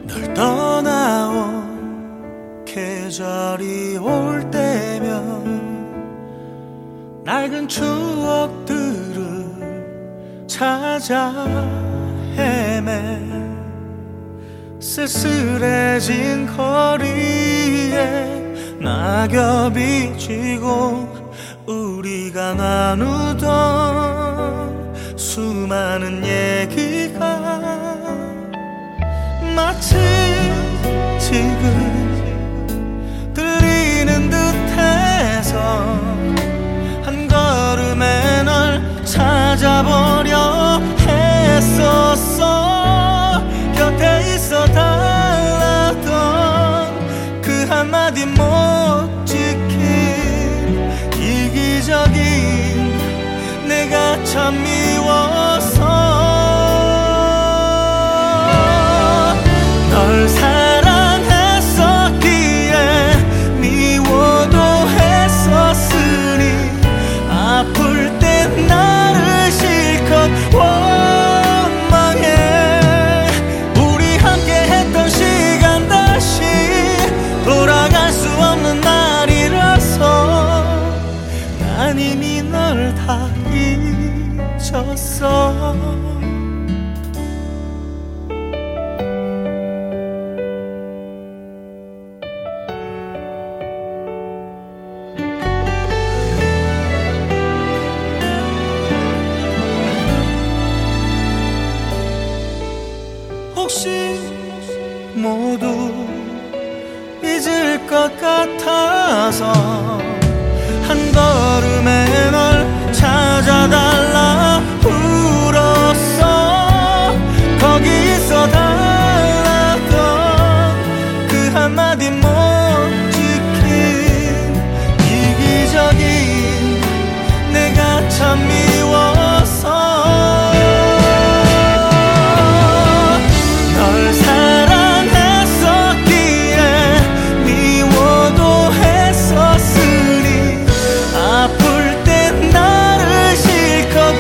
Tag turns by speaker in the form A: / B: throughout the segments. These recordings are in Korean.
A: 널 떠나온 계절이 올 때면 낡은 추억들을 찾아 헤매 쓸쓸해진 거리에 낙엽이 지고 우리가 나누던 수많은 얘기가 마치 지금 들리는 듯해서 한 걸음에 널 찾아보려 했었어. 곁에 있어 달랐던 그 한마디 못 지킨 이기적인 내가 참 미워서 널 사랑했었기에 미워도 했었으니 아플 땐 나를 실컷 원망해. 우리 함께 했던 시간 다시 돌아갈 수 없는 날이라서 난 이미 널 다 잊었어. 혹시 모두 잊을 것 같아서 한 걸음에 널 찾아달라 울었어. 거기 있어 달랐던 그 한마디 못 지킨 이기적인 내가 참 미워서 널 사랑했었기에 미워도 했었으니 아플 땐 나를 실컷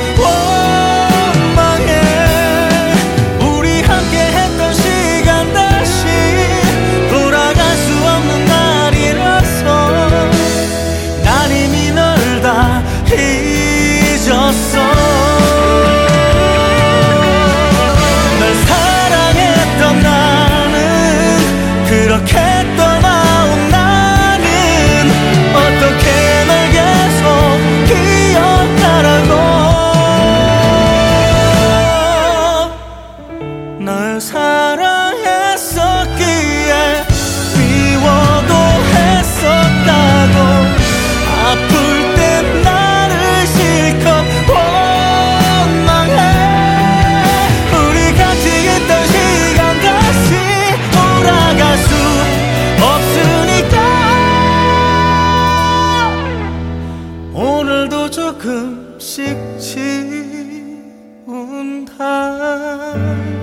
A: 원망해. 우리 함께 했던 시간 다시 돌아갈 수 없는 날이라서 난 이미 널 다 잊었어. 그렇게 떠나온 나는 어떻게 널 계속 기억하라고. 널 사랑했었기에 미워도 했었다고 아플 땐 나를 실컷 원망해. 우리 같이 있던 시간 다시 돌아갈 수 없으니까 오늘도 조금씩 지운다.